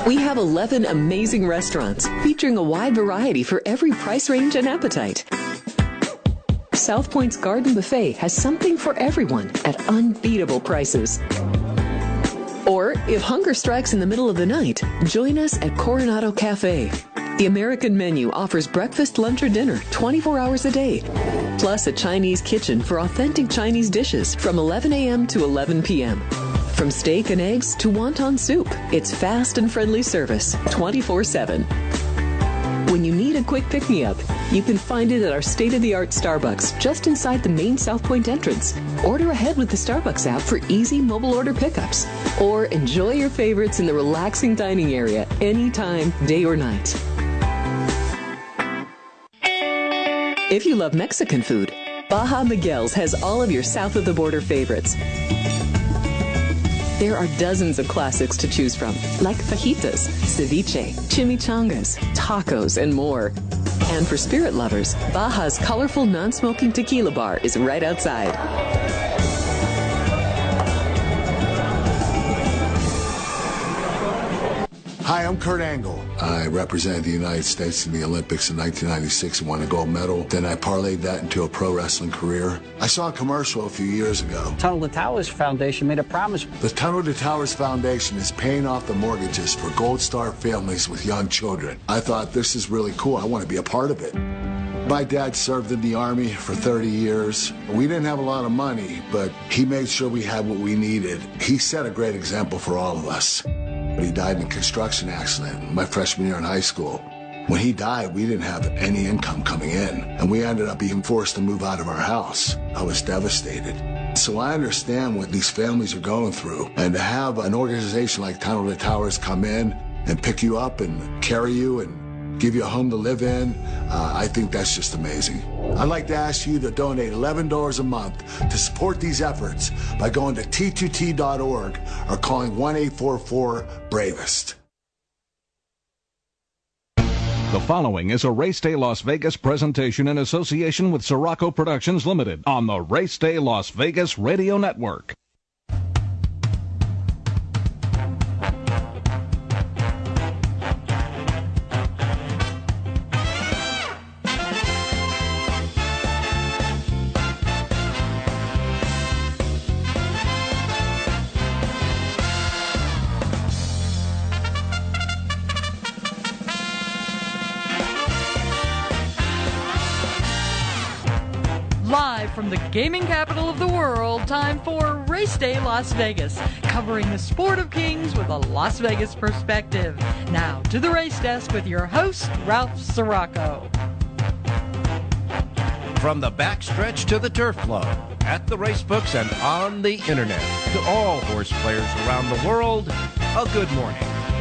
We have 11 amazing restaurants featuring a wide variety for every price range and appetite. South Point's Garden Buffet has something for everyone at unbeatable prices. Or, if hunger strikes in the middle of the night, join us at Coronado Cafe. The American menu offers breakfast, lunch, or dinner 24 hours a day, plus a Chinese kitchen for authentic Chinese dishes from 11 a.m. to 11 p.m. From steak and eggs to wonton soup, it's fast and friendly service 24/7. When you need a quick pick-me-up, you can find it at our state-of-the-art Starbucks just inside the main South Point entrance. Order ahead with the Starbucks app for easy mobile order pickups. Or enjoy your favorites in the relaxing dining area anytime, day or night. If you love Mexican food, Baja Miguel's has all of your south-of-the-border favorites. There are dozens of classics to choose from, like fajitas, ceviche, chimichangas, tacos, and more. And for spirit lovers, Baja's colorful non-smoking tequila bar is right outside. Hi, I'm Kurt Angle. I represented the United States in the Olympics in 1996 and won a gold medal. Then I parlayed that into a pro wrestling career. I saw a commercial a few years ago. Tunnel to Towers Foundation made a promise. The Tunnel to Towers Foundation is paying off the mortgages for Gold Star families with young children. I thought, this is really cool. I want to be a part of it. My dad served in the Army for 30 years. We didn't have a lot of money, but he made sure we had what we needed. He set a great example for all of us. He died in a construction accident my freshman year in high school. When he died, we didn't have any income coming in, and we ended up being forced to move out of our house. I was devastated. So I understand what these families are going through, and to have an organization like Tunnel to Towers come in and pick you up and carry you and give you a home to live in, I think that's just amazing. I'd like to ask you to donate $11 a month to support these efforts by going to T2T.org or calling 1-844-BRAVEST. The following is a Race Day Las Vegas presentation in association with Sirocco Productions Limited on the Race Day Las Vegas Radio Network. Live from the gaming capital of the world, time for Race Day Las Vegas, covering the sport of kings with a Las Vegas perspective. Now to the race desk with your host, Ralph Sirocco. From the backstretch to the turf club, at the racebooks and on the internet, to all horse players around the world, a good morning.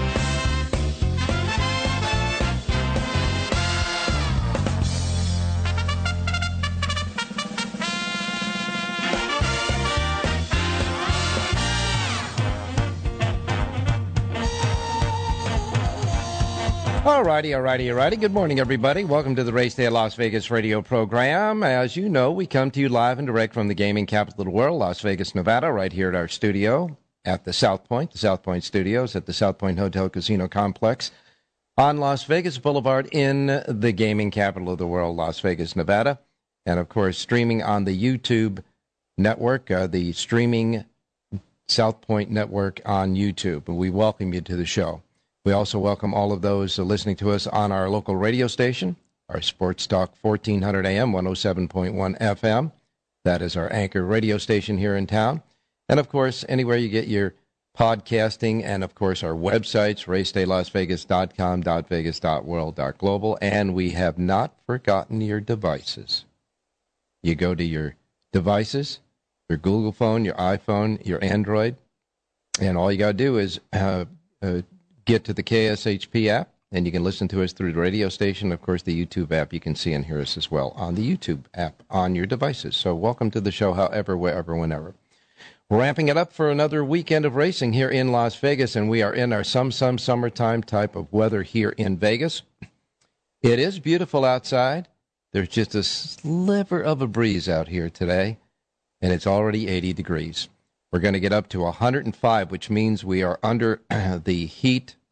All righty. Good morning, everybody. Welcome to the Race Day Las Vegas radio program. As you know, we come to you live and direct from the gaming capital of the world, Las Vegas, Nevada, right here at our studio at the South Point Studios at the South Point Hotel Casino Complex on Las Vegas Boulevard in the gaming capital of the world, Las Vegas, Nevada. And, of course, streaming on the YouTube network, the streaming South Point network on YouTube. And we welcome you to the show. We also welcome all of those listening to us on our local radio station, our Sports Talk 1400 AM, 107.1 FM. That is our anchor radio station here in town. And, of course, anywhere you get your podcasting, and, of course, our websites, racedaylasvegas.com, .vegas, .world, .global. And we have not forgotten your devices. You go to your devices, your Google phone, your iPhone, your Android, and all you got to do is get to the KSHP app, and you can listen to us through the radio station. Of course, the YouTube app, you can see and hear us as well on the YouTube app on your devices. So welcome to the show, however, wherever, whenever. We're ramping it up for another weekend of racing here in Las Vegas, and we are in our some summertime type of weather here in Vegas. It is beautiful outside. There's just a sliver of a breeze out here today, and it's already 80 degrees. We're going to get up to 105, which means we are under the heat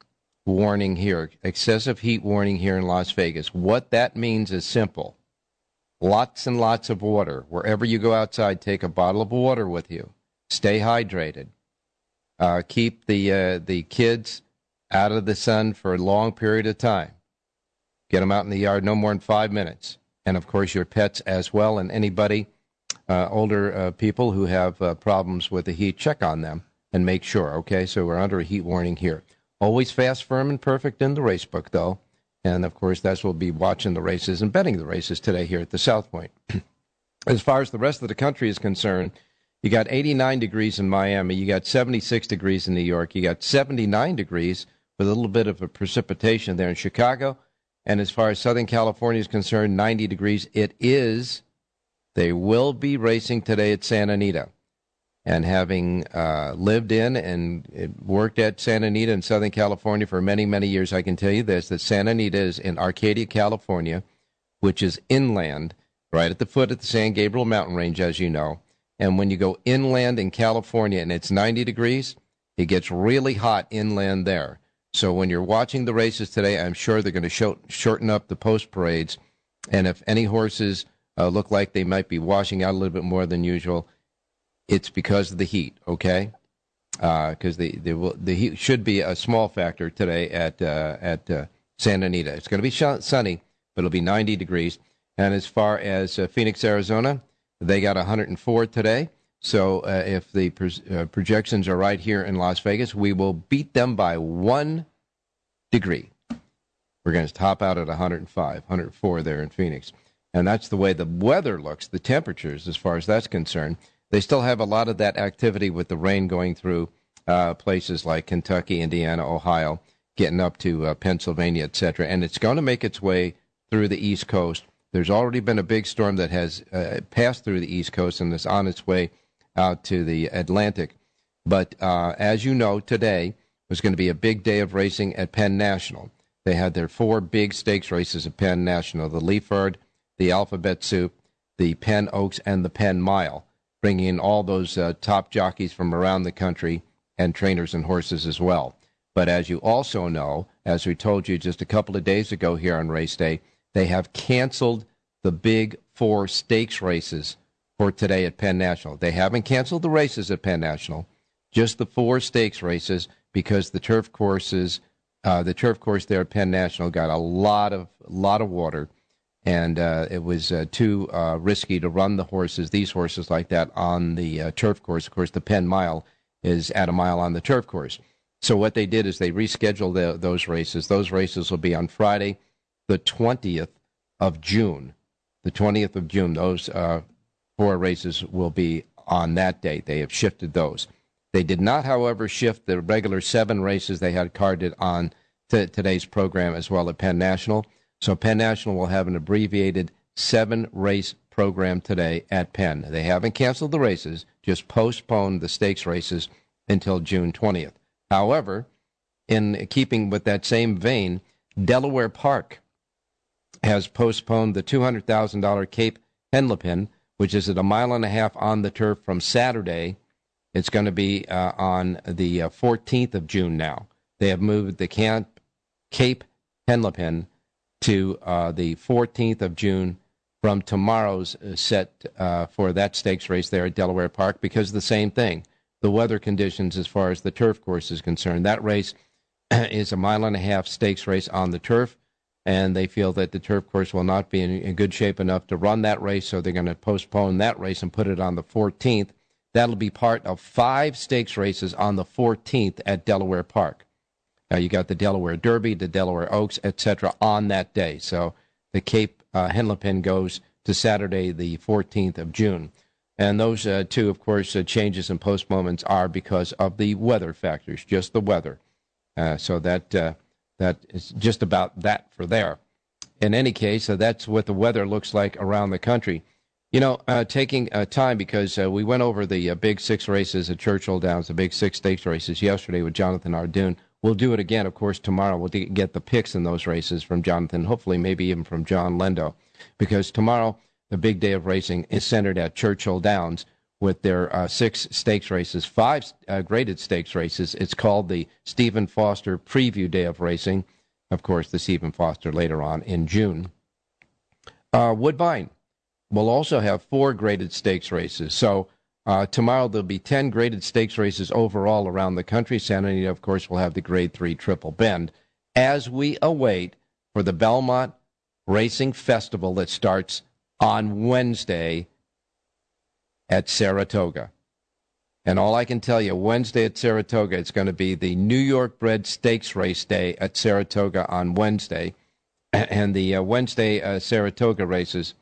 warning here, excessive heat warning here in Las Vegas. What that means is simple. Lots and lots of water. Wherever you go outside, take a bottle of water with you. Stay hydrated. Keep the kids out of the sun for a long period of time. Get them out in the yard no more than 5 minutes. And, of course, your pets as well. And anybody, older people who have problems with the heat, check on them and make sure. Okay, so we're under a heat warning here. Always fast, firm, and perfect in the race book, though. And, of course, that's what we'll be watching the races and betting the races today here at the South Point. As far as the rest of the country is concerned, you got 89 degrees in Miami. You got 76 degrees in New York. You got 79 degrees with a little bit of a precipitation there in Chicago. And as far as Southern California is concerned, 90 degrees. They will be racing today at Santa Anita. And having lived in and worked at Santa Anita in Southern California for many, many years, I can tell you this, that Santa Anita is in Arcadia, California, which is inland, right at the foot of the San Gabriel mountain range, as you know. And when you go inland in California and it's 90 degrees, it gets really hot inland there. So when you're watching the races today, I'm sure they're going to shorten up the post parades. And if any horses look like they might be washing out a little bit more than usual, it's because of the heat, okay? Because the heat should be a small factor today at Santa Anita. It's going to be sunny, but it'll be 90 degrees. And as far as Phoenix, Arizona, they got 104 today. So if the projections are right here in Las Vegas, we will beat them by 1 degree. We're going to top out at 105, 104 there in Phoenix. And that's the way the weather looks, the temperatures, as far as that's concerned. They still have a lot of that activity with the rain going through places like Kentucky, Indiana, Ohio, getting up to Pennsylvania, etc. And it's going to make its way through the East Coast. There's already been a big storm that has passed through the East Coast and is on its way out to the Atlantic. But as you know, today was going to be a big day of racing at Penn National. They had their 4 big stakes races at Penn National, the Leaford, the Alphabet Soup, the Penn Oaks, and the Penn Mile, bringing in all those top jockeys from around the country and trainers and horses as well. But as you also know, as we told you just a couple of days ago here on Race Day, they have canceled the big 4 stakes races for today at Penn National. They haven't canceled the races at Penn National, just the 4 stakes races, because the turf course there at Penn National got a lot of water, and it was too risky to run these horses like that on the turf course. Of course, the Penn Mile is at a mile on the turf course. So what they did is they rescheduled those races. Those races will be on Friday, the 20th of June. The 20th of June, those 4 races will be on that date. They have shifted those. They did not, however, shift the regular 7 races they had carded on today's program as well at Penn National. So Penn National will have an abbreviated 7-race program today at Penn. They haven't canceled the races, just postponed the stakes races until June 20th. However, in keeping with that same vein, Delaware Park has postponed the $200,000 Cape Henlopen, which is at 1.5 miles on the turf from Saturday. It's going to be on the 14th of June now. They have moved the Cape Henlopen to the 14th of June from tomorrow's set for that stakes race there at Delaware Park because of the same thing, the weather conditions as far as the turf course is concerned. That race is a 1.5 mile stakes race on the turf, and they feel that the turf course will not be in good shape enough to run that race, so they're going to postpone that race and put it on the 14th. That'll be part of 5 stakes races on the 14th at Delaware Park. You got the Delaware Derby, the Delaware Oaks, etc. on that day. So the Cape Henlopen goes to Saturday, the 14th of June. And those two, of course, changes and postponements are because of the weather factors, just the weather. So that is just about that for there. In any case, that's what the weather looks like around the country. You know, taking time because we went over the big 6 races at Churchill Downs, the big 6 stakes races yesterday with Jonathan Ardoon. We'll do it again, of course, tomorrow. We'll get the picks in those races from Jonathan, hopefully maybe even from John Lendo, because tomorrow the big day of racing is centered at Churchill Downs, with their 6 stakes races, 5 graded stakes races. It's called the Stephen Foster Preview Day of Racing. Of course, the Stephen Foster later on in June. Woodbine will also have 4 graded stakes races. So tomorrow there'll be 10 graded stakes races overall around the country. Santa Anita, of course, will have the Grade 3 Triple Bend as we await for the Belmont Racing Festival that starts on Wednesday at Saratoga. And all I can tell you, Wednesday at Saratoga, it's going to be the New York Bred Stakes Race Day at Saratoga on Wednesday. And the Wednesday Saratoga races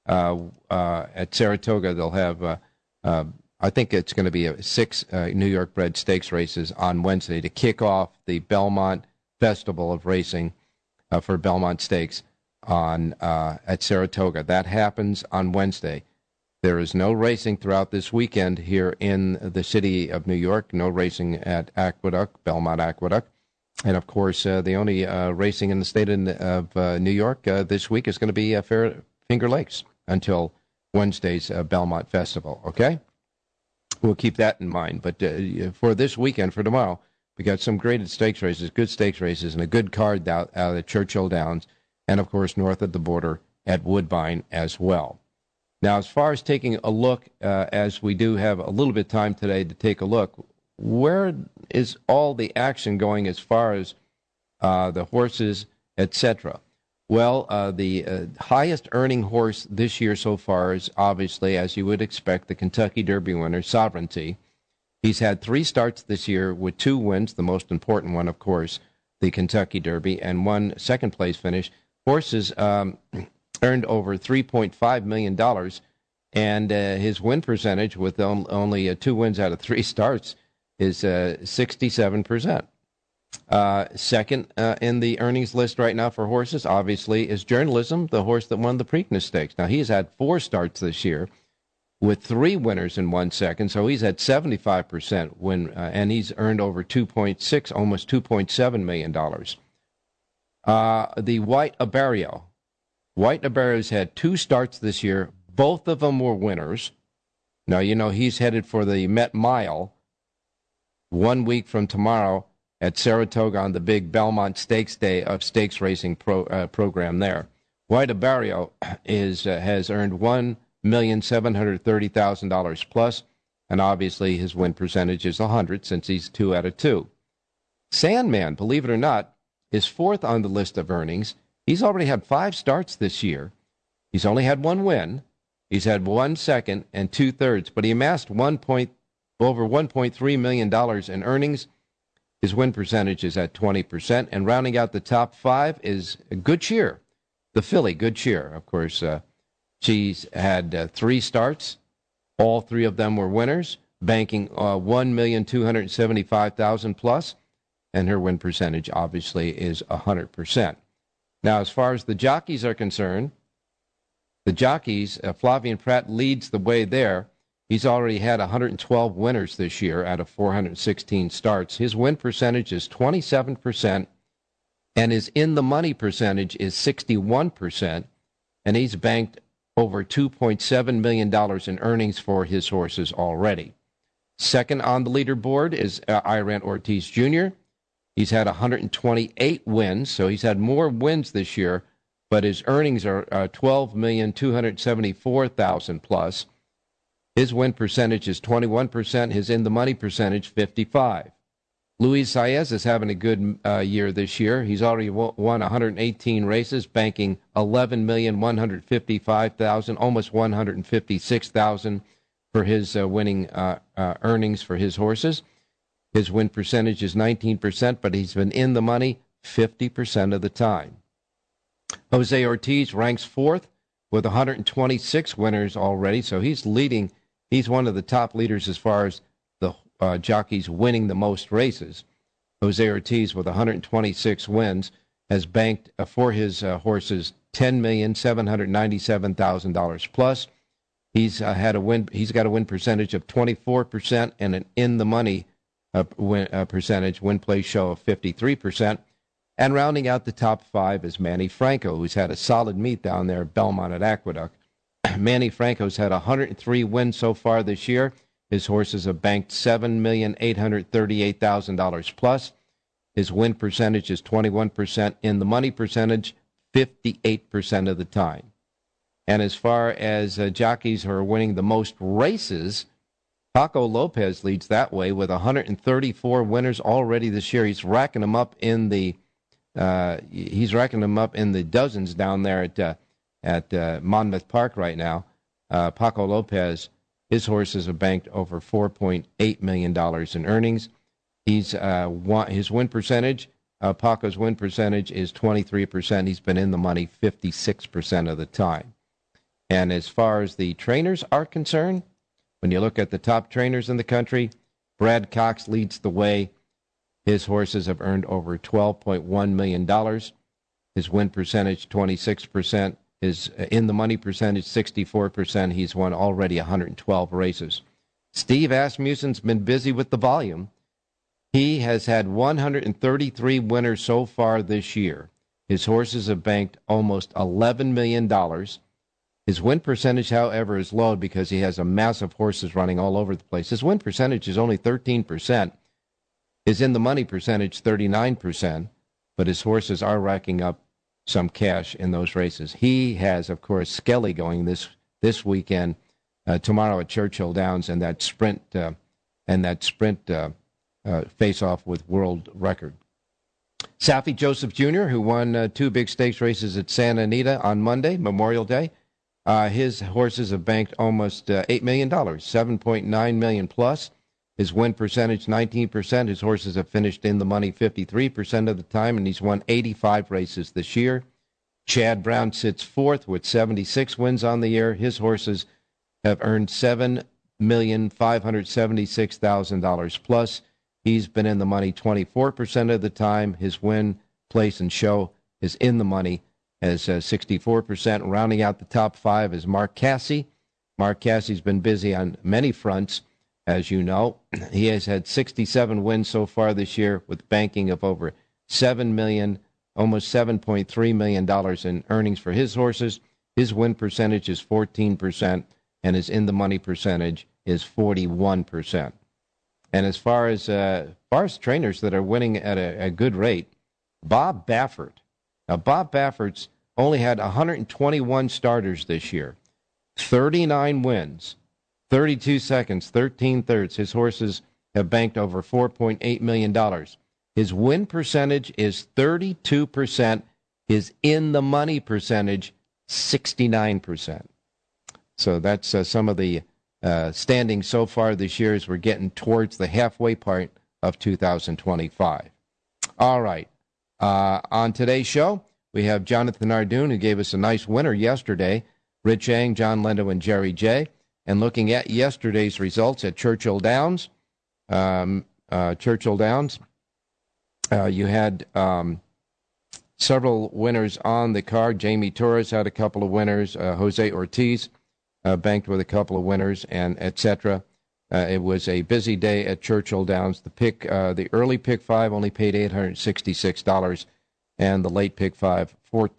at Saratoga, they'll have, I think it's going to be 6 New York Bred Stakes races on Wednesday to kick off the Belmont Festival of Racing for Belmont Stakes at Saratoga. That happens on Wednesday. There is no racing throughout this weekend here in the city of New York, no racing at Aqueduct, Belmont Aqueduct. And, of course, the only racing in the state of New York this week is going to be Finger Lakes until Wednesday's Belmont Festival, okay? We'll keep that in mind. But for this weekend, for tomorrow, we got some graded stakes races, good stakes races, and a good card out at Churchill Downs, and, of course, north of the border at Woodbine as well. Now, as far as taking a look, as we do have a little bit of time today to take a look, where is all the action going as far as the horses, etc.? Well, the highest earning horse this year so far is obviously, as you would expect, the Kentucky Derby winner, Sovereignty. He's had 3 starts this year with 2 wins, the most important one, of course, the Kentucky Derby, and 1 second-place finish. Horses earned over $3.5 million, and his win percentage with only 2 wins out of 3 starts is 67%. Second in the earnings list right now for horses, obviously, is Journalism, the horse that won the Preakness Stakes. Now, he's had 4 starts this year with 3 winners in 1 second, so he's at 75% win, and he's earned over $2.6, almost $2.7 million. The White Abarrio. White Abarrio's had 2 starts this year. Both of them were winners. Now, you know, he's headed for the Met Mile 1 week from tomorrow at Saratoga on the big Belmont Stakes Day of stakes racing program there. White Abarrio has earned $1,730,000 plus, and obviously his win percentage is 100 since he's 2 out of 2. Sandman, believe it or not, is 4th on the list of earnings. He's already had 5 starts this year. He's only had 1 win. He's had 1 second and 2/3, but he amassed over $1.3 million in earnings. His win percentage is at 20%, and rounding out the top 5 is Good Cheer, the filly, Good Cheer. Of course, she's had 3 starts. All 3 of them were winners, banking $1,275,000 plus, and her win percentage obviously is 100%. Now, as far as the jockeys are concerned, the jockeys, Flavien Prat leads the way there. He's already had 112 winners this year out of 416 starts. His win percentage is 27%, and his in-the-money percentage is 61%, and he's banked over $2.7 million in earnings for his horses already. Second on the leaderboard is Irant Ortiz Jr. He's had 128 wins, so he's had more wins this year, but his earnings are $12,274,000 plus. His win percentage is 21%, his in-the-money percentage 55%. Luis Saez is having a good year this year. He's already won 118 races, banking $11,155,000, almost $156,000 for his winning earnings for his horses. His win percentage is 19%, but he's been in the money 50% of the time. Jose Ortiz ranks 4th with 126 winners already, so he's leading. He's one of the top leaders as far as the jockeys winning the most races. Jose Ortiz, with 126 wins, has banked for his horses $10,797,000 plus. He's got a win percentage of 24% and an in-the-money percentage, win-play show of 53%. And rounding out the top 5 is Manny Franco, who's had a solid meet down there at Belmont at Aqueduct. Manny Franco's had 103 wins so far this year. His horses have banked $7,838,000 plus. His win percentage is 21%. In the money percentage, 58% of the time. And as far as jockeys who are winning the most races, Paco Lopez leads that way with 134 winners already this year. He's racking them up in the dozens down there at Monmouth Park right now. Paco Lopez, his horses have banked over $4.8 million in earnings. His win percentage, Paco's win percentage is 23%. He's been in the money 56% of the time. And as far as the trainers are concerned, when you look at the top trainers in the country, Brad Cox leads the way. His horses have earned over $12.1 million. His win percentage, 26%. His in-the-money percentage, 64%. He's won already 112 races. Steve Asmussen's been busy with the volume. He has had 133 winners so far this year. His horses have banked almost $11 million. His win percentage, however, is low because he has a massive horses running all over the place. His win percentage is only 13%. His in-the-money percentage, 39%. But his horses are racking up some cash in those races. He has, of course, Skelly going this weekend, tomorrow at Churchill Downs, and that sprint face-off with world record. Saffie Joseph Jr., who won 2 big stakes races at Santa Anita on Monday, Memorial Day. His horses have banked almost $8 million, $7.9 million plus. His win percentage, 19%. His horses have finished in the money 53% of the time, and he's won 85 races this year. Chad Brown sits fourth with 76 wins on the year. His horses have earned $7,576,000 plus. He's been in the money 24% of the time. His win, place, and show is in the money as 64%. Rounding out the top 5 is Mark Casse. Mark Casse's been busy on many fronts, as you know. He has had 67 wins so far this year with banking of over $7 million, almost $7.3 million in earnings for his horses. His win percentage is 14%, and his in-the-money percentage is 41%. And as far as trainers that are winning at a good rate, Bob Baffert. Now, Bob Baffert's only had 121 starters this year, 39 wins, 32 seconds, 13 thirds. His horses have banked over $4.8 million. His win percentage is 32%. His in-the-money percentage, 69%. So that's some of the standings so far this year as we're getting towards the halfway part of 2025. All right. On today's show, we have Jonathan Ardoon, who gave us a nice winner yesterday, Rich Eng, John Lendo, and Jerry J. And looking at yesterday's results at Churchill Downs, you had several winners on the card. Jamie Torres had a couple of winners. Jose Ortiz banked with a couple of winners, and etc. It was a busy day at Churchill Downs. The early pick 5 only paid $866, and the late pick 5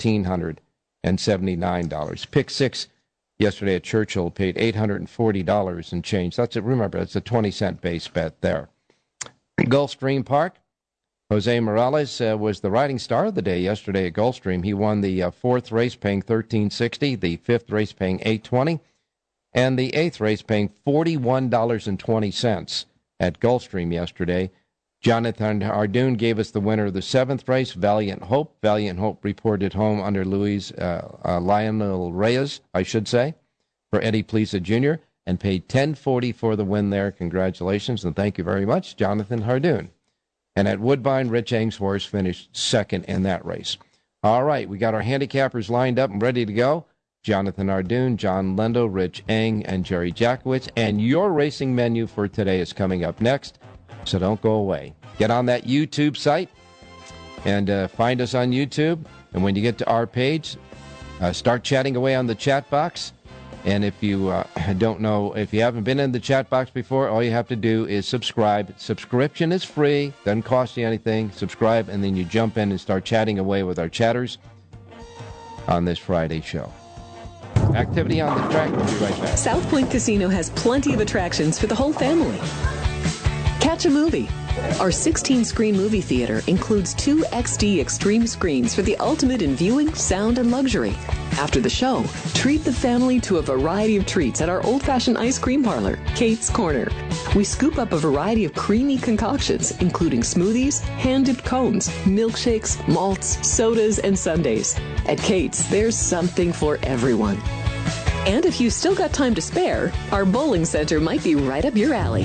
$1,479. Pick 6 yesterday at Churchill paid $840 and change. Remember, it's a 20-cent base bet there. Gulfstream Park. Jose Morales was the riding star of the day yesterday at Gulfstream. He won the 4th race paying $13.60, the 5th race paying $8.20, and the 8th race paying $41.20 at Gulfstream yesterday. Jonathan Ardoon gave us the winner of the 7th race, Valiant Hope. Valiant Hope reported home under Lionel Reyes, I should say, for Eddie Plesa Jr., and paid $10.40 for the win there. Congratulations, and thank you very much, Jonathan Ardoon. And at Woodbine, Rich Eng's horse finished 2nd in that race. All right, we got our handicappers lined up and ready to go. Jonathan Ardoon, John Lendo, Rich Eng, and Jerry Jackowitz. And your racing menu for today is coming up next, so don't go away. Get on that YouTube site and find us on YouTube. And when you get to our page, start chatting away on the chat box. And if you don't know, if you haven't been in the chat box before, all you have to do is subscribe. Subscription is free, doesn't cost you anything. Subscribe, and then you jump in and start chatting away with our chatters on this Friday show. activity on the track. We'll be right back. South Point Casino has plenty of attractions for the whole family. Catch a movie. Our 16-screen movie theater includes 2 XD Extreme screens for the ultimate in viewing, sound, and luxury. After the show, treat the family to a variety of treats at our old-fashioned ice cream parlor, Kate's Corner. We scoop up a variety of creamy concoctions, including smoothies, hand-dipped cones, milkshakes, malts, sodas, and sundaes. At Kate's, there's something for everyone. And if you've still got time to spare, our bowling center might be right up your alley.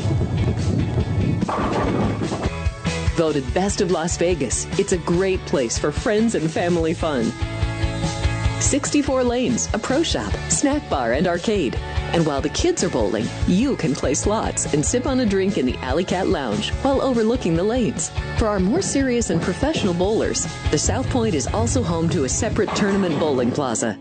Voted Best of Las Vegas, it's a great place for friends and family fun. 64 lanes, a pro shop, snack bar, and arcade. And while the kids are bowling, you can play slots and sip on a drink in the Alley Cat Lounge while overlooking the lanes. For our more serious and professional bowlers, the South Point is also home to a separate tournament bowling plaza.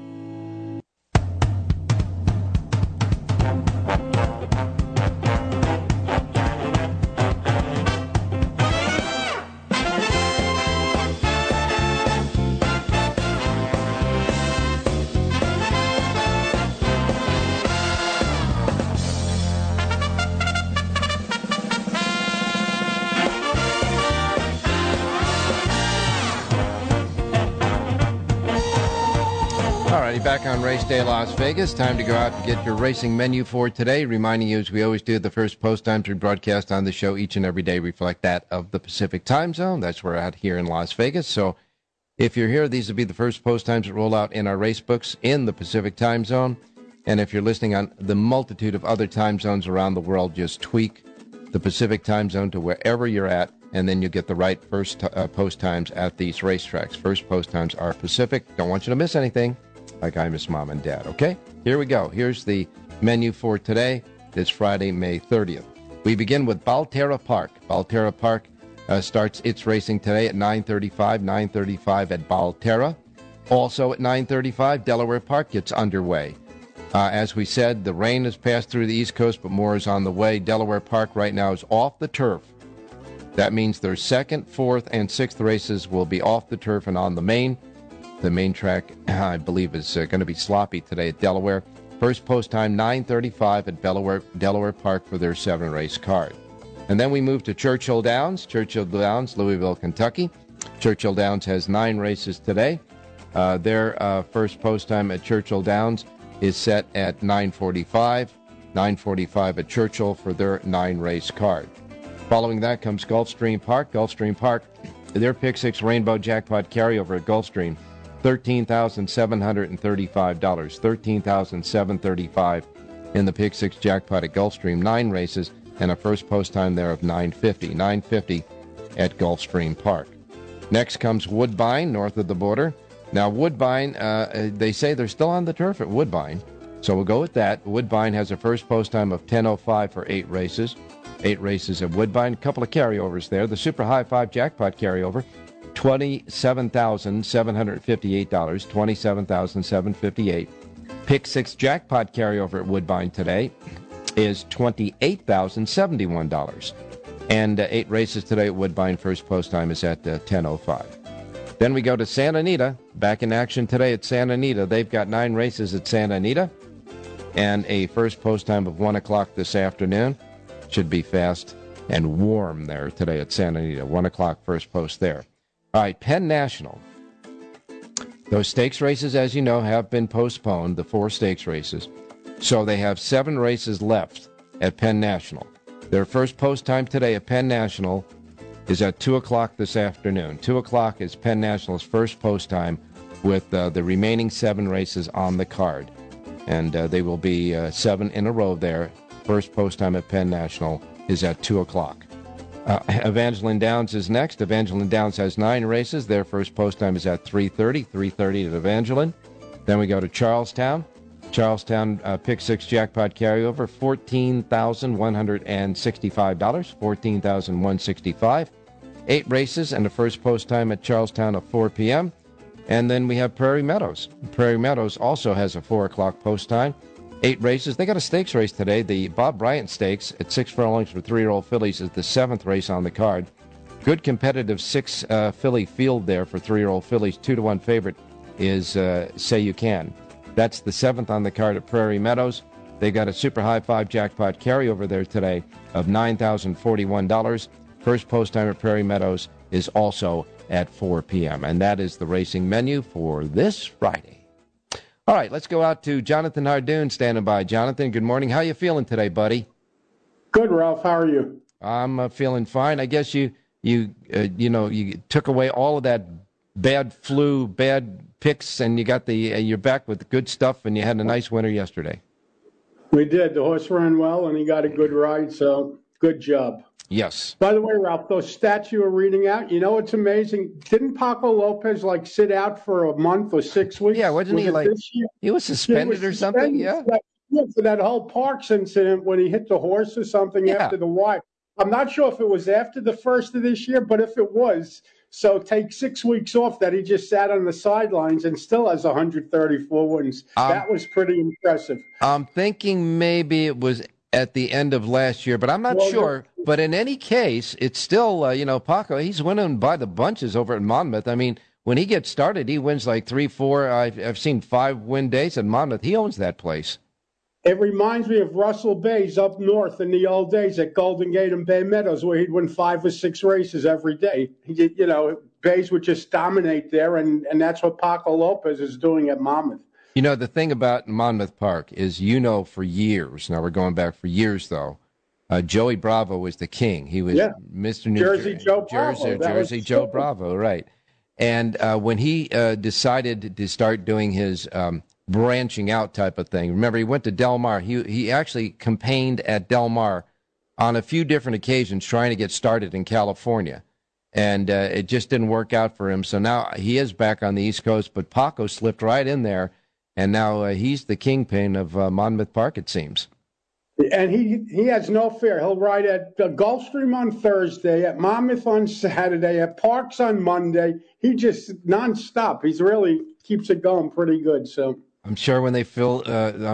Back on Race Day Las Vegas. Time to go out and get your racing menu for today. Reminding you, as we always do, the first post times we broadcast on the show each and every day reflect that of the Pacific time zone. That's where we're at here in Las Vegas. So if you're here, these will be the first post times that roll out in our race books in the Pacific time zone. And if you're listening on the multitude of other time zones around the world, just tweak the Pacific time zone to wherever you're at, and then you get the right first post times at these racetracks. First post times are Pacific. Don't want you to miss anything. Like I miss Mom and Dad, okay? Here we go. Here's the menu for today. It's Friday, May 30th. We begin with Balterra Park. Balterra Park starts its racing today at 9:35 at Balterra. Also at 9:35, Delaware Park gets underway. As we said, the rain has passed through the East Coast, but more is on the way. Delaware Park right now is off the turf. That means their second, fourth, and sixth races will be off the turf and on the main. The main track, I believe, is going to be sloppy today at Delaware. First post time, 9:35 at Delaware Park for their 7-race card. And then we move to Churchill Downs. Churchill Downs, Louisville, Kentucky. Churchill Downs has 9 races today. Their first post time at Churchill Downs is set at 9:45. 9:45 at Churchill for their 9-race card. Following that comes Gulfstream Park. Gulfstream Park, their Pick 6 Rainbow Jackpot carryover at Gulfstream. $13,735. $13,735 in the Pick 6 jackpot at Gulfstream. 9 races and a first post time there of 9:50. 9:50 at Gulfstream Park. Next comes Woodbine, north of the border. Now, Woodbine, they say they're still on the turf at Woodbine, so we'll go with that. Woodbine has a first post time of 10:05 for 8 races. 8 races at Woodbine. A couple of carryovers there. The Super High 5 jackpot carryover, $27,758, $27,758. Pick 6 jackpot carryover at Woodbine today is $28,071. And 8 races today at Woodbine. First post time is at 10:05. Then we go to Santa Anita. Back in action today at Santa Anita. They've got 9 races at Santa Anita and a first post time of 1 o'clock this afternoon. Should be fast and warm there today at Santa Anita. 1 o'clock first post there. All right, Penn National. Those stakes races, as you know, have been postponed, the 4 stakes races. So they have 7 races left at Penn National. Their first post time today at Penn National is at 2 o'clock this afternoon. 2 o'clock is Penn National's first post time with the remaining 7 races on the card. And they will be 7 in a row there. First post time at Penn National is at 2 o'clock. Evangeline Downs is next. Evangeline Downs has 9 races. Their first post time is at 3:30. 3:30 at Evangeline. Then we go to Charlestown. Charlestown Pick 6 jackpot carryover, $14,165. $14,165. 8 races and a first post time at Charlestown of 4 p.m. And then we have Prairie Meadows. Prairie Meadows also has a 4 o'clock post time. 8 races. They got a stakes race today. The Bob Bryant Stakes at 6 furlongs for 3-year-old fillies is the 7th race on the card. Good competitive 6 filly field there for 3-year-old fillies. 2-1 favorite is Say You Can. That's the 7th on the card at Prairie Meadows. They got a super high five jackpot carryover there today of $9,041. First post time at Prairie Meadows is also at 4 p.m. And that is the racing menu for this Friday. All right, let's go out to Jonathan Hardoon standing by. Jonathan, good morning. How you feeling today, buddy? Good, Ralph. How are you? I'm feeling fine. I guess you took away all of that bad flu, bad picks, and you got you're back with the good stuff, and you had a nice winter yesterday. We did. The horse ran well, and he got a good ride, so good job. Yes. By the way, Ralph, those stats you were reading out, it's amazing. Didn't Paco Lopez, sit out for a month or 6 weeks? Yeah, wasn't he, he was suspended or something? Yeah. For that whole Parks incident when he hit the horse or something after the wire. I'm not sure if it was after the first of this year, but if it was, so take 6 weeks off that he just sat on the sidelines and still has 134 wins. That was pretty impressive. I'm thinking maybe it was at the end of last year, but I'm not sure. But in any case, it's still, Paco, he's winning by the bunches over at Monmouth. I mean, when he gets started, he wins like 3, 4. I've seen 5 win days at Monmouth. He owns that place. It reminds me of Russell Bays up north in the old days at Golden Gate and Bay Meadows, where he'd win 5 or 6 races every day. Bays would just dominate there, and that's what Paco Lopez is doing at Monmouth. The thing about Monmouth Park is, for years, now we're going back for years, though, Joey Bravo was the king. He was Mr. New Jersey Joe Bravo. Jersey Joe Bravo, right. And when he decided to start doing his branching out type of thing. Remember, he went to Del Mar. He actually campaigned at Del Mar on a few different occasions trying to get started in California. And it just didn't work out for him. So now he is back on the East Coast, but Paco slipped right in there. And now he's the kingpin of Monmouth Park, it seems. And he has no fear. He'll ride at Gulfstream on Thursday, at Monmouth on Saturday, at Parks on Monday. He just nonstop. He's really keeps it going pretty good. So I'm sure when they build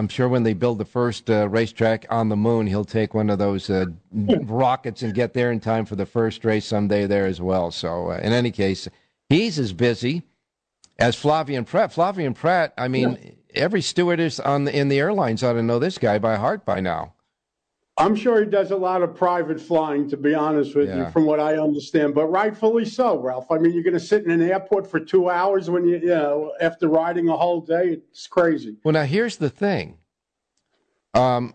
the first racetrack on the moon, he'll take one of those rockets and get there in time for the first race someday there as well. So in any case, he's as busy as Flavien Prat. Flavien Prat, I mean, every stewardess in the airlines ought to know this guy by heart by now. I'm sure he does a lot of private flying, to be honest with you, from what I understand. But rightfully so, Ralph. I mean, you're going to sit in an airport for 2 hours when after riding a whole day. It's crazy. Well, now here's the thing. Umberto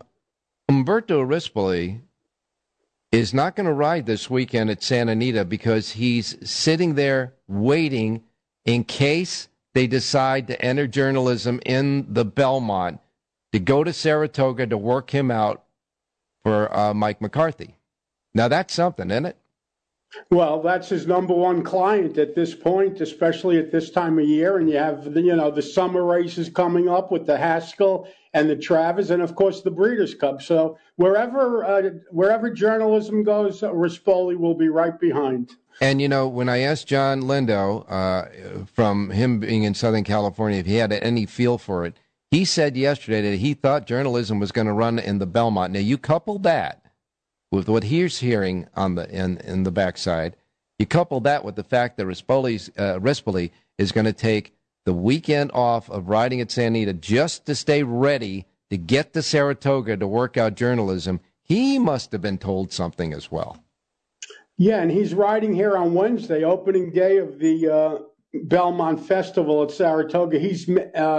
Rispoli is not going to ride this weekend at Santa Anita because he's sitting there waiting in case they decide to enter journalism in the Belmont to go to Saratoga to work him out for Mike McCarthy. Now, that's something, isn't it? Well, that's his number one client at this point, especially at this time of year. And you have, the summer races coming up with the Haskell and the Travers, and, of course, the Breeders' Cup. So wherever journalism goes, Rispoli will be right behind. And, when I asked John Lindo, from him being in Southern California, if he had any feel for it, he said yesterday that he thought journalism was going to run in the Belmont. Now, you couple that with what he's hearing on in the backside, you couple that with the fact that Rispoli is going to take the weekend off of riding at Santa Anita just to stay ready to get to Saratoga to work out journalism. He must have been told something as well. Yeah, and he's riding here on Wednesday, opening day of the Belmont Festival at Saratoga. He's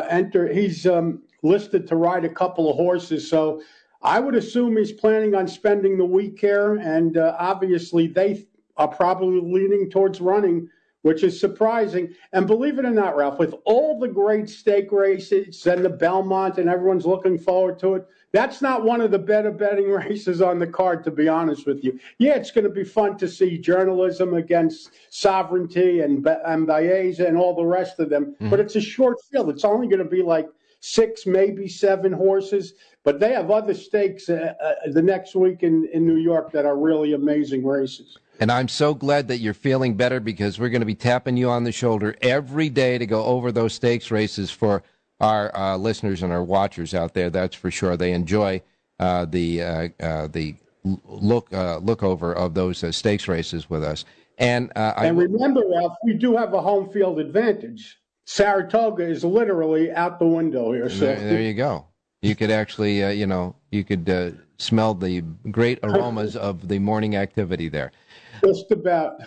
listed to ride a couple of horses, so I would assume he's planning on spending the week here, and obviously they are probably leaning towards running, which is surprising. And believe it or not, Ralph, with all the great stake races and the Belmont and everyone's looking forward to it, that's not one of the better betting races on the card, to be honest with you. Yeah, it's going to be fun to see journalism against Sovereignty and Baeza and all the rest of them, but it's a short field. It's only going to be like 6, maybe 7 horses, but they have other stakes the next week in New York that are really amazing races. And I'm so glad that you're feeling better because we're going to be tapping you on the shoulder every day to go over those stakes races for our listeners and our watchers out there. That's for sure. They enjoy the look over of those stakes races with us. And remember, Ralph, we do have a home field advantage. Saratoga is literally out the window here. So there you go. You could actually, you could smell the great aromas of the morning activity there. Just about.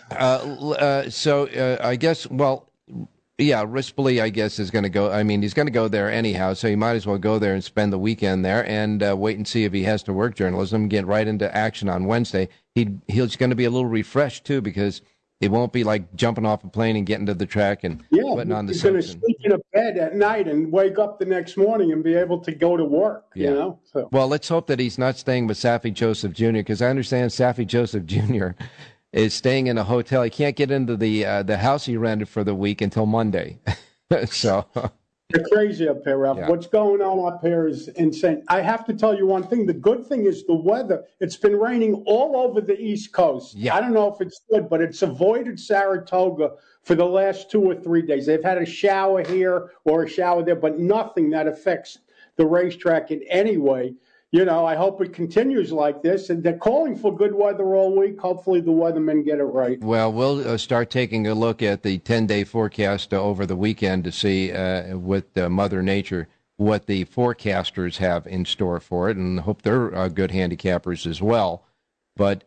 So I guess, Rispoli, I guess, is going to go. I mean, he's going to go there anyhow, so he might as well go there and spend the weekend there and wait and see if he has to work journalism, get right into action on Wednesday. He's going to be a little refreshed, too, because it won't be like jumping off a plane and getting to the track and putting on the he's going to sleep in a bed at night and wake up the next morning and be able to go to work, you know? So. Well, let's hope that he's not staying with Saffie Joseph Jr., because I understand Saffie Joseph Jr. is staying in a hotel. He can't get into the house he rented for the week until Monday. So They're crazy up here, Ralph. Yeah. What's going on up here is insane. I have to tell you one thing. The good thing is the weather. It's been raining all over the East Coast. Yeah. I don't know if it's good, but it's avoided Saratoga for the last 2 or 3 days. They've had a shower here or a shower there, but nothing that affects the racetrack in any way. You know, I hope it continues like this. And they're calling for good weather all week. Hopefully the weathermen get it right. Well, we'll start taking a look at the 10-day forecast over the weekend to see with Mother Nature what the forecasters have in store for it, and hope they're good handicappers as well. But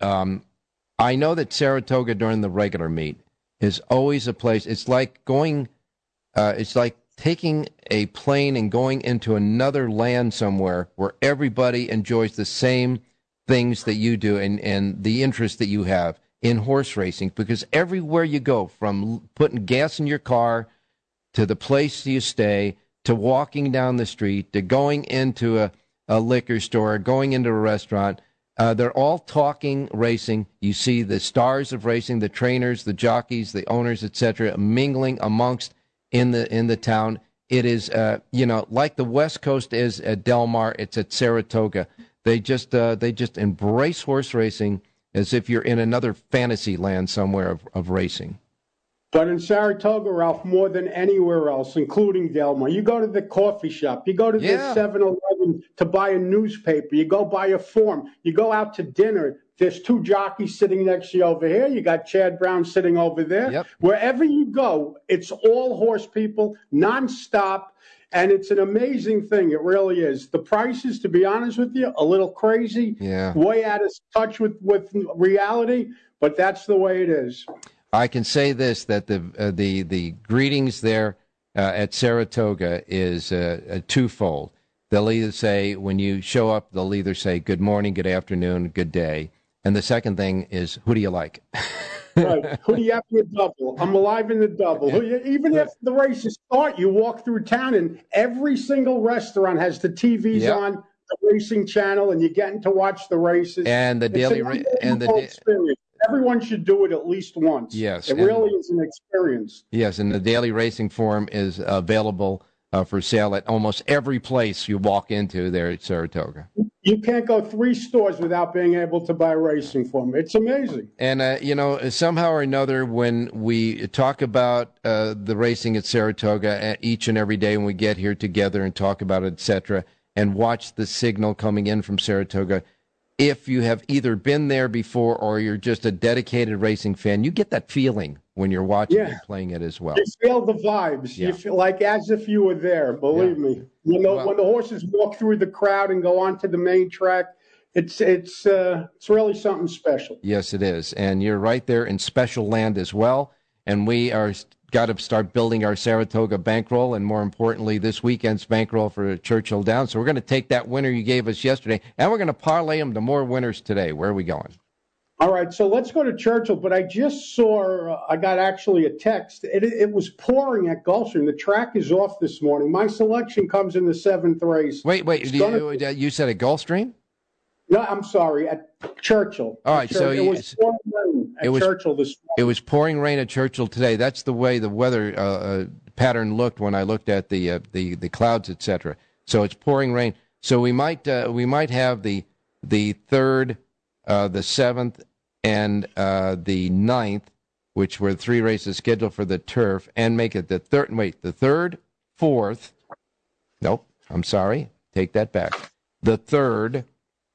I know that Saratoga during the regular meet is always a place. It's like going, it's like taking a plane and going into another land somewhere where everybody enjoys the same things that you do and the interest that you have in horse racing, because everywhere you go, from putting gas in your car to the place you stay to walking down the street to going into a liquor store, going into a restaurant, they're all talking racing. You see the stars of racing, the trainers, the jockeys, the owners, etc., mingling amongst in the town. It is, like the West Coast is at Del Mar, it's at Saratoga. They just embrace horse racing as if you're in another fantasy land somewhere of racing. But in Saratoga, Ralph, more than anywhere else, including Del Mar, you go to the coffee shop, you go to the 7-Eleven to buy a newspaper, you go buy a form, you go out to dinner. There's 2 jockeys sitting next to you over here. You got Chad Brown sitting over there. Yep. Wherever you go, it's all horse people, nonstop, and it's an amazing thing. It really is. The prices, to be honest with you, a little crazy, way out of touch with reality, but that's the way it is. I can say this, that the greetings there at Saratoga is twofold. They'll either say, when you show up, they'll either say good morning, good afternoon, good day. And the second thing is, who do you like? Right. Who do you have in the double? I'm alive in the double. Even if the races start, you walk through town and every single restaurant has the TVs on, the racing channel, and you're getting to watch the races. And the daily experience. Everyone should do it at least once. Yes. It really is an experience. Yes, and the Daily Racing Form is available for sale at almost every place you walk into there at Saratoga. You can't go 3 stores without being able to buy a racing form. It's amazing. And, somehow or another, when we talk about the racing at Saratoga each and every day when we get here together and talk about it, et cetera, and watch the signal coming in from Saratoga, if you have either been there before or you're just a dedicated racing fan, you get that feeling when you're watching and playing it as well. You feel the vibes. You feel like as if you were there, believe me. When the horses walk through the crowd and go onto the main track, it's really something special. Yes, it is. And you're right there in special land as well. And we are got to start building our Saratoga bankroll, and more importantly, this weekend's bankroll for Churchill Downs. So we're going to take that winner you gave us yesterday, and we're going to parlay them to more winners today. Where are we going? All right, so let's go to Churchill, but I just saw, I got actually a text. It was pouring at Gulfstream. The track is off this morning. My selection comes in the 7th race. Wait, you said at Gulfstream? No, I'm sorry, at Churchill. All right, so it was pouring rain at Churchill this morning. It was pouring rain at Churchill today. That's the way the weather pattern looked when I looked at the clouds, etc. So it's pouring rain. So we might have the 3rd, the 7th, and the 9th, which were 3 races scheduled for the turf, and make it the 3rd. Wait, the 3rd, 4th. Nope, I'm sorry. Take that back. The 3rd,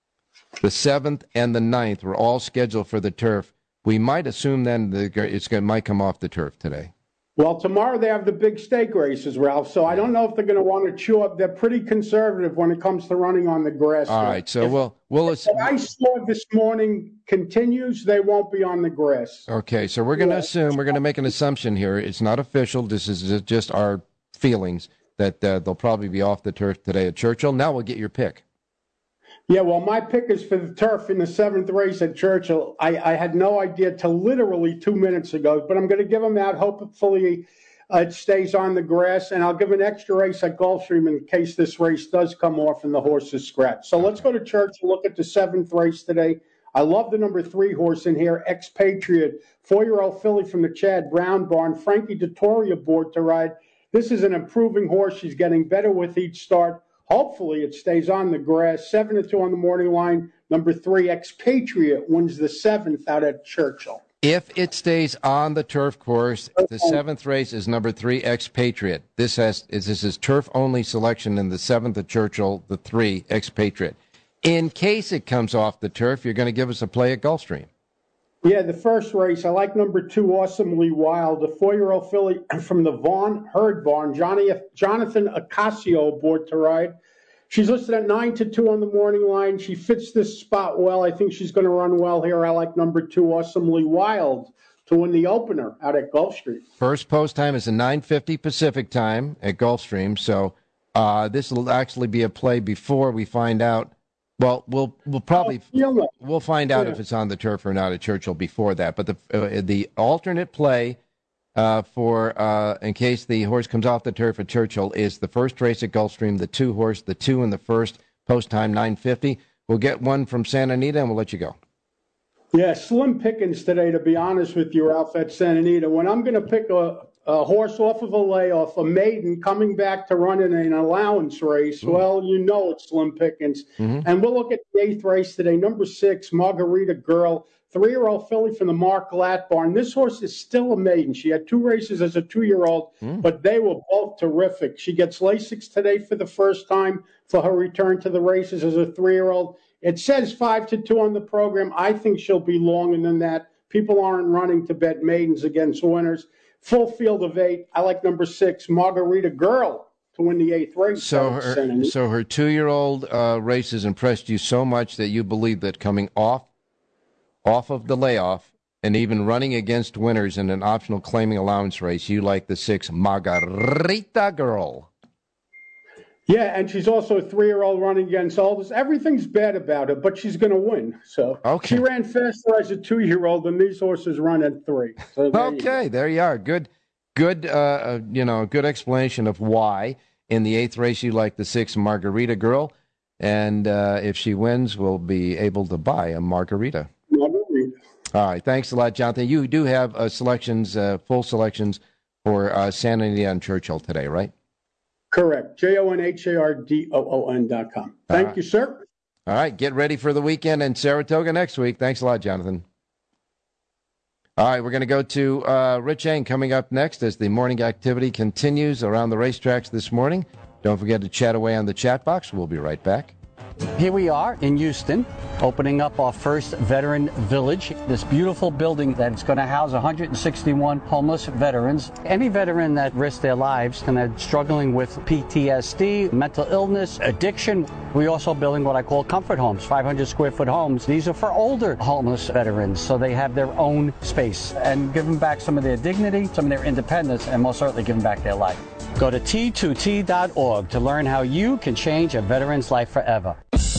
the 7th, and the 9th were all scheduled for the turf. We might assume then it might come off the turf today. Well, tomorrow they have the big stake races, Ralph, so I don't know if they're going to want to chew up. They're pretty conservative when it comes to running on the grass. All right, so if the ice law this morning continues, they won't be on the grass. Okay, so we're going to make an assumption here. It's not official. This is just our feelings that they'll probably be off the turf today at Churchill. Now we'll get your pick. Yeah, well, my pick is for the turf in the 7th race at Churchill. I had no idea till literally 2 minutes ago, but I'm going to give them out. Hopefully it stays on the grass, and I'll give an extra race at Gulfstream in case this race does come off and the horse is scratched. So let's go to Churchill, look at the 7th race today. I love the number 3 horse in here, Expatriate, 4-year-old filly from the Chad Brown barn. Frankie Dettori aboard to ride. This is an improving horse. She's getting better with each start. Hopefully it stays on the grass. 7-2 on the morning line. Number 3, Expatriate, wins the 7th out at Churchill. If it stays on the turf course, the 7th race is number 3, Expatriate. This is turf-only selection in the 7th at Churchill, the 3, Expatriate. In case it comes off the turf, you're going to give us a play at Gulfstream. Yeah, the first race, I like number 2, Awesomely Wild, the 4-year-old filly from the Vaughn Herd Barn, Jonathan Ocasio aboard to ride. She's listed at 9-2 on the morning line. She fits this spot well. I think she's going to run well here. I like number 2, Awesomely Wild, to win the opener out at Gulfstream. First post time is a 9:50 Pacific time at Gulfstream, so this will actually be a play before we find out. Well, we'll find out if it's on the turf or not at Churchill before that. But the alternate play for in case the horse comes off the turf at Churchill is the first race at Gulfstream, the 2 horse, the 2 in the first, post time 9:50. We'll get one from Santa Anita and we'll let you go. Yeah, slim pickings today, to be honest with you, Ralph, at Santa Anita. When I'm going to pick a horse off of a layoff, a maiden coming back to run in an allowance race, well, you know it's slim pickings. Mm-hmm. And we'll look at the 8th race today. Number 6, Margarita Girl, 3-year-old filly from the Mark Glatt barn. This horse is still a maiden. She had 2 races as a 2-year-old, but they were both terrific. She gets Lasix today for the first time for her return to the races as a 3-year-old. It says 5-2 on the program. I think she'll be longer than that. People aren't running to bet maidens against winners. Full field of 8. I like number 6, Margarita Girl, to win the 8th race. So her 2-year-old race has impressed you so much that you believe that coming off of the layoff and even running against winners in an optional claiming allowance race, you like the 6, Margarita Girl. Yeah, and she's also a 3-year-old running against oldest. Everything's bad about her, but she's going to win. So okay. She ran faster as a 2-year-old, and these horses run at 3. So there you are. Good explanation of why in the 8th race you like the 6, Margarita Girl, and if she wins, we'll be able to buy a margarita. All right, thanks a lot, Jonathan. You do have selections, full selections for Santa Anita and Churchill today, right? Correct. JONHARDOON.com. Thank you, sir. All right. Get ready for the weekend in Saratoga next week. Thanks a lot, Jonathan. All right. We're going to go to Rich Eng coming up next as the morning activity continues around the racetracks this morning. Don't forget to chat away on the chat box. We'll be right back. Here we are in Houston, opening up our first veteran village, this beautiful building that's going to house 161 homeless veterans. Any veteran that risks their lives and are struggling with PTSD, mental illness, addiction. We're also building what I call comfort homes, 500 square foot homes. These are for older homeless veterans, so they have their own space and give them back some of their dignity, some of their independence, and most certainly give them back their life. Go to T2T.org to learn how you can change a veteran's life forever.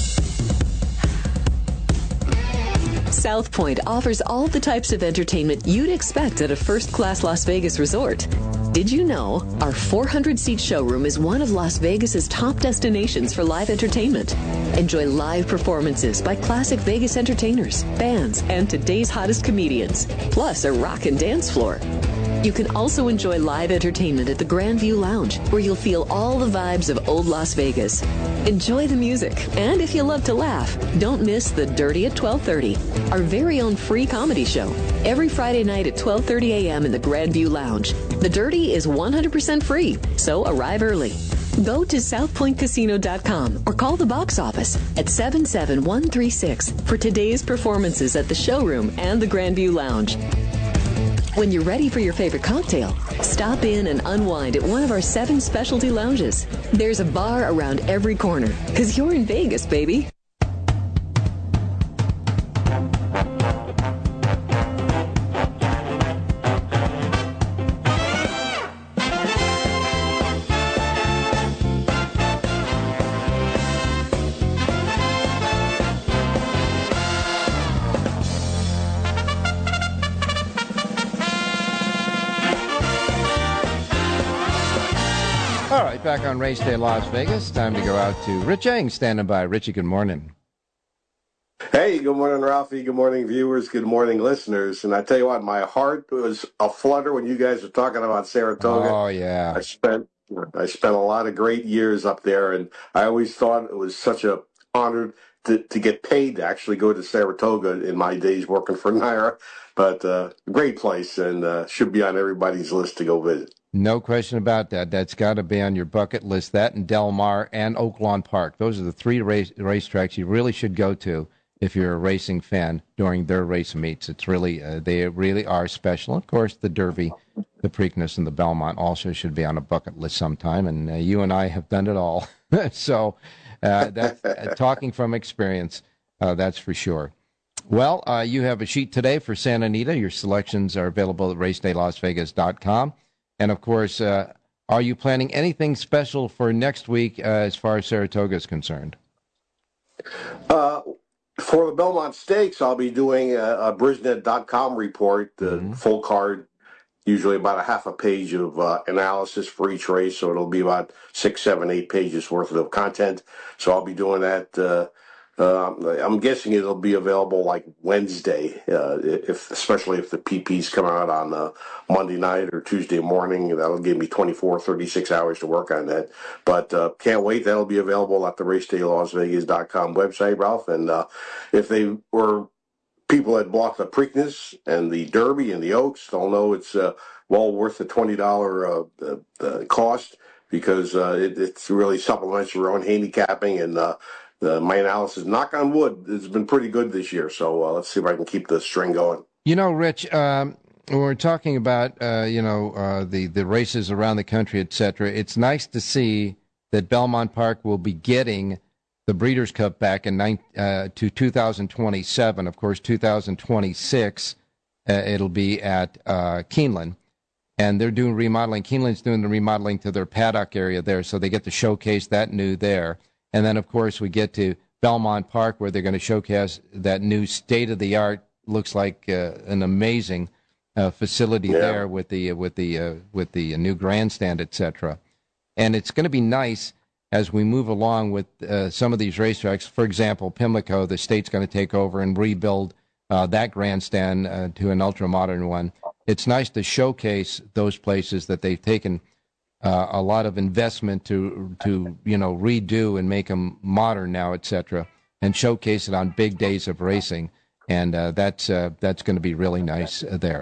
South Point offers all the types of entertainment you'd expect at a first-class Las Vegas resort. Did you know our 400-seat showroom is one of Las Vegas's top destinations for live entertainment? Enjoy live performances by classic Vegas entertainers, bands, and today's hottest comedians, plus a rockin' dance floor. You can also enjoy live entertainment at the Grand View Lounge, where you'll feel all the vibes of old Las Vegas. Enjoy the music, and if you love to laugh, don't miss The Dirty at 12:30, our very own free comedy show, every Friday night at 12:30 a.m. in the Grand View Lounge. The Dirty is 100% free, so arrive early. Go to southpointcasino.com or call the box office at 77136 for today's performances at the showroom and the Grand View Lounge. When you're ready for your favorite cocktail, stop in and unwind at one of our 7 specialty lounges. There's a bar around every corner, because you're in Vegas, baby. All right, back on Race Day Las Vegas. Time to go out to Rich Eng standing by. Richie, good morning. Hey, good morning, Ralphie. Good morning, viewers. Good morning, listeners. And I tell you what, my heart was a flutter when you guys were talking about Saratoga. Oh, yeah. I spent a lot of great years up there, and I always thought it was such a honor to get paid to actually go to Saratoga in my days working for Naira. But great place, and should be on everybody's list to go visit. No question about that. That's got to be on your bucket list. That and Del Mar and Oaklawn Park. Those are the 3 racetracks you really should go to if you're a racing fan during their race meets. It's really, they really are special. Of course, the Derby, the Preakness, and the Belmont also should be on a bucket list sometime. And you and I have done it all. So that's talking from experience, that's for sure. Well, you have a sheet today for Santa Anita. Your selections are available at racedaylasvegas.com. And, of course, are you planning anything special for next week as far as Saratoga is concerned? For the Belmont Stakes, I'll be doing a Brisnet.com report, full card, usually about a half a page of analysis for each race. So it'll be about 6, 7, 8 pages worth of content. So I'll be doing that. I'm guessing it'll be available like Wednesday, especially if the PPs come out on Monday night or Tuesday morning. That'll give me 24, 36 hours to work on that. But can't wait. That'll be available at the racedaylasvegas.com website, Ralph. And if they were people that bought the Preakness and the Derby and the Oaks, they'll know it's well worth the $20 cost, because it really supplements your own handicapping. And my analysis, knock on wood, has been pretty good this year. So let's see if I can keep the string going. You know, Rich, when we're talking about, the races around the country, et cetera, it's nice to see that Belmont Park will be getting the Breeders' Cup back to 2027. Of course, 2026, it'll be at Keeneland. And they're doing remodeling. Keeneland's doing the remodeling to their paddock area there, so they get to showcase that new there. And then, of course, we get to Belmont Park, where they're going to showcase that new state-of-the-art, looks like an amazing facility there with the new grandstand, etc. And it's going to be nice as we move along with some of these racetracks. For example, Pimlico, the state's going to take over and rebuild that grandstand to an ultra-modern one. It's nice to showcase those places that they've taken a lot of investment to redo and make them modern now, etc., and showcase it on big days of racing, and that's going to be really nice there.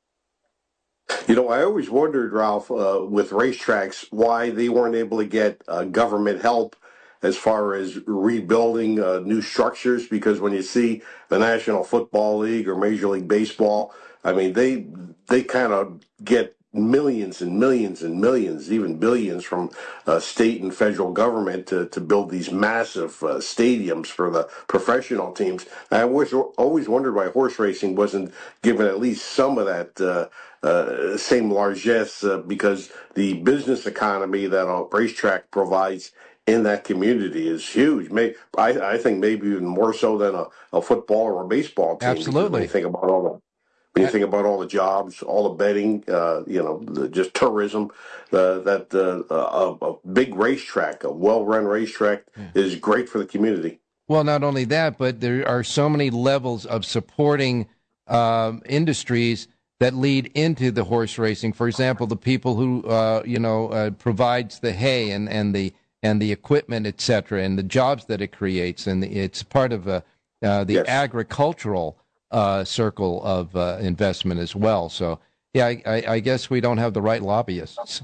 You know, I always wondered, Ralph, with racetracks, why they weren't able to get government help as far as rebuilding new structures, because when you see the National Football League or Major League Baseball, I mean, they kind of get millions and millions and millions, even billions from state and federal government to build these massive stadiums for the professional teams. I always wondered why horse racing wasn't given at least some of that same largesse, because the business economy that a racetrack provides in that community is huge. I think maybe even more so than a football or a baseball team. Absolutely. When you think about all the jobs, all the betting, just tourism, a big racetrack, a well-run racetrack is great for the community. Well, not only that, but there are so many levels of supporting industries that lead into the horse racing. For example, the people who provides the hay and the equipment, etc., and the jobs that it creates, and it's part of the agricultural circle of investment as well. So, yeah, I guess we don't have the right lobbyists.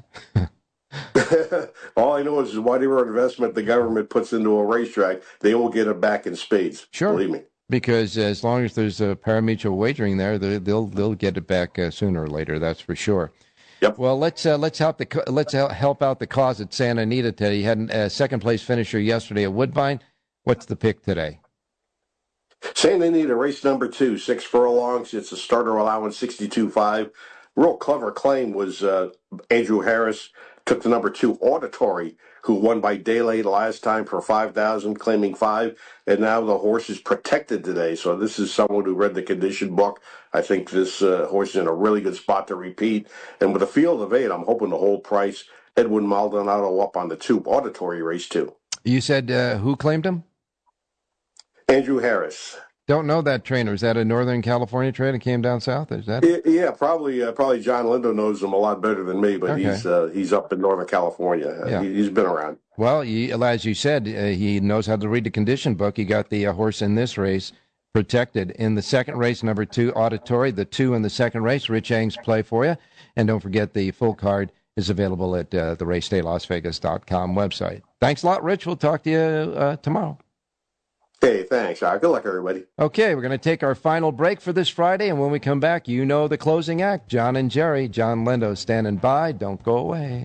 All I know is whatever investment the government puts into a racetrack, they will get it back in spades. Sure. Believe me. because as long as there's a pari-mutuel wagering there, they'll get it back sooner or later. That's for sure. Yep. Well, let's help out the cause at Santa Anita today. You had a second place finisher yesterday at Woodbine. What's the pick today? Santa Anita, race number 2, 6 furlongs. It's a starter allowance 62.5. Real clever claim was Andrew Harris took the number 2 Auditory, who won by daylight last time for 5,000, claiming 5, and now the horse is protected today. So this is someone who read the condition book. I think this horse is in a really good spot to repeat. And with a field of 8, I'm hoping to hold price. Edwin Maldonado up on the 2 Auditory, race 2. You said who claimed him? Andrew Harris. Don't know that trainer. Is that a Northern California trainer that came down south? Is that? Yeah, probably John Lindo knows him a lot better than me, but okay. He's up in Northern California. Yeah. He's been around. Well, as you said, he knows how to read the condition book. He got the horse in this race protected. In the second race, number 2 Auditory, the 2 in the second race, Rich Ang's play for you. And don't forget the full card is available at the RacedayLasVegas.com website. Thanks a lot, Rich. We'll talk to you tomorrow. Hey, thanks. All right, good luck, everybody. Okay, we're going to take our final break for this Friday, and when we come back, you know the closing act. John and Jerry, John Lindo standing by. Don't go away.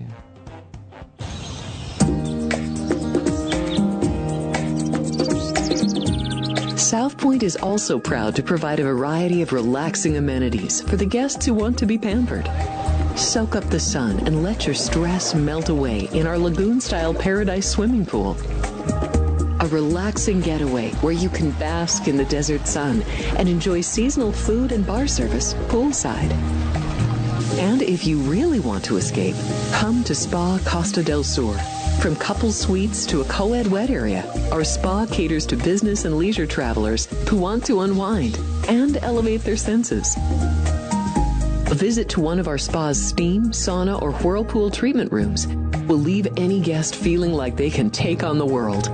South Point is also proud to provide a variety of relaxing amenities for the guests who want to be pampered. Soak up the sun and let your stress melt away in our lagoon-style Paradise swimming pool. A relaxing getaway where you can bask in the desert sun and enjoy seasonal food and bar service poolside. And if you really want to escape, come to Spa Costa del Sur. From couple suites to a co-ed wet area, our spa caters to business and leisure travelers who want to unwind and elevate their senses. A visit to one of our spa's steam, sauna, or whirlpool treatment rooms will leave any guest feeling like they can take on the world.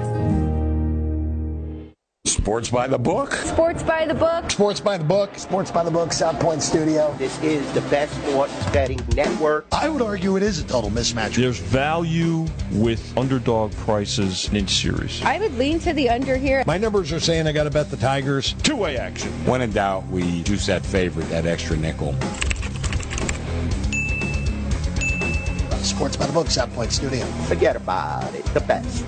Sports by the book. Sports by the book. Sports by the book. Sports by the book, South Point Studio. This is the best sports betting network. I would argue it is a total mismatch. There's value with underdog prices in series. I would lean to the under here. My numbers are saying I got to bet the Tigers. Two-way action. When in doubt, we juice that favorite, that extra nickel. Sports by the book, South Point Studio. Forget about it. The best.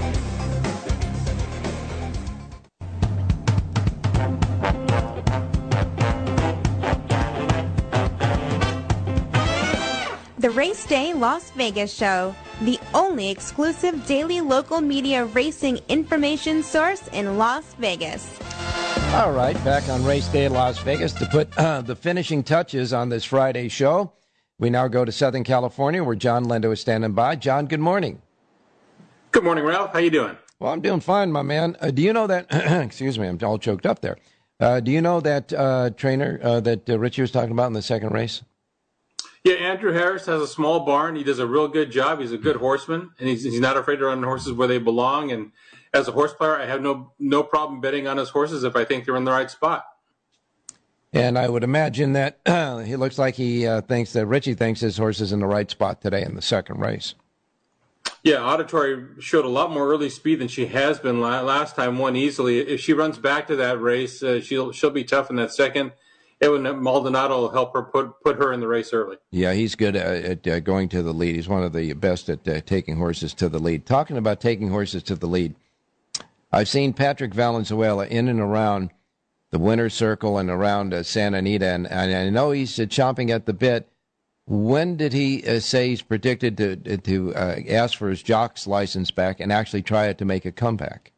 The Race Day Las Vegas Show, the only exclusive daily local media racing information source in Las Vegas. All right, back on Race Day Las Vegas to put the finishing touches on this Friday show. We now go to Southern California, where John Lindo is standing by. John, good morning. Good morning, Ralph. How you doing? Well, I'm doing fine, my man. Do you know that, excuse me, I'm all choked up there. Do you know that trainer that Richie was talking about in the second race? Yeah, Andrew Harris has a small barn. He does a real good job. He's a good horseman, and he's not afraid to run horses where they belong. And as a horse player, I have no problem betting on his horses if I think they're in the right spot. And I would imagine that he looks like he thinks that Richie thinks his horse is in the right spot today in the second race. Yeah, Auditory showed a lot more early speed than she has been last time, won easily. If she runs back to that race, she'll be tough in that second. Edwin Maldonado will help her put her in the race early. Yeah, he's good at going to the lead. He's one of the best at taking horses to the lead. Talking about taking horses to the lead, I've seen Patrick Valenzuela in and around the winner's circle and around Santa Anita, and I know he's chomping at the bit. When did he say he's predicted to ask for his jock's license back and actually try it to make a comeback?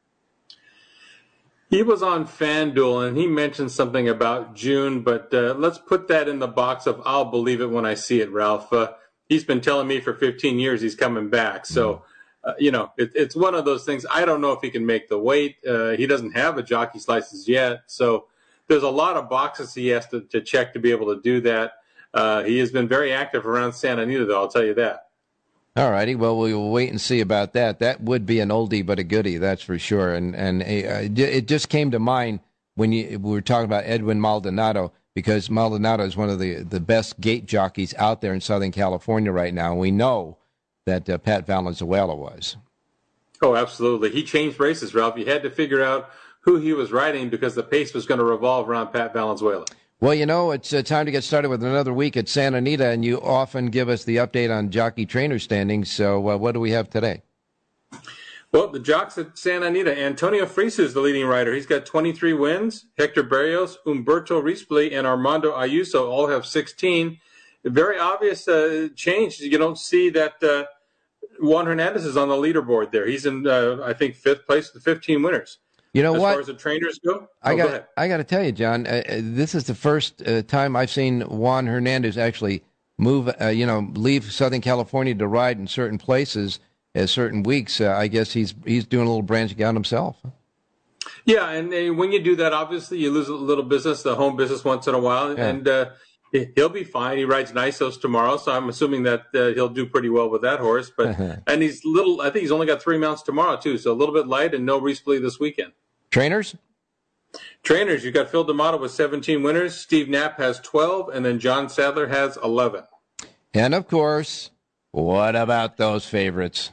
He was on FanDuel, and he mentioned something about June, but let's put that in the box of I'll believe it when I see it, Ralph. He's been telling me for 15 years he's coming back. So, it's one of those things. I don't know if he can make the weight. He doesn't have a jockey's license yet. So there's a lot of boxes he has to check to be able to do that. He has been very active around Santa Anita, though, I'll tell you that. All righty. Well, we will wait and see about that. That would be an oldie but a goodie, that's for sure. And it just came to mind when we were talking about Edwin Maldonado, because Maldonado is one of the best gate jockeys out there in Southern California right now. And we know that Pat Valenzuela was. Oh, absolutely. He changed races, Ralph. You had to figure out who he was riding because the pace was going to revolve around Pat Valenzuela. Well, it's time to get started with another week at Santa Anita, and you often give us the update on jockey trainer standings. So what do we have today? Well, the jocks at Santa Anita, Antonio Friese is the leading rider. He's got 23 wins. Hector Berrios, Humberto Rispoli, and Armando Ayuso all have 16. A very obvious change. You don't see that Juan Hernandez is on the leaderboard there. He's in, I think, 5th place with 15 winners. You know as what? As far as the trainers go? I got to tell you, John, this is the first time I've seen Juan Hernandez actually move, leave Southern California to ride in certain places at certain weeks. I guess he's doing a little branching out himself. Yeah, and when you do that, obviously you lose a little business, the home business once in a while, and he'll be fine. He rides Nysos tomorrow, so I'm assuming that he'll do pretty well with that horse. But and he's little. I think he's only got 3 mounts tomorrow too, so a little bit light and no Rispoli this weekend. Trainers, you've got Phil D'Amato with 17 winners. Steve Knapp has 12, and then John Sadler has 11. And of course, what about those favorites?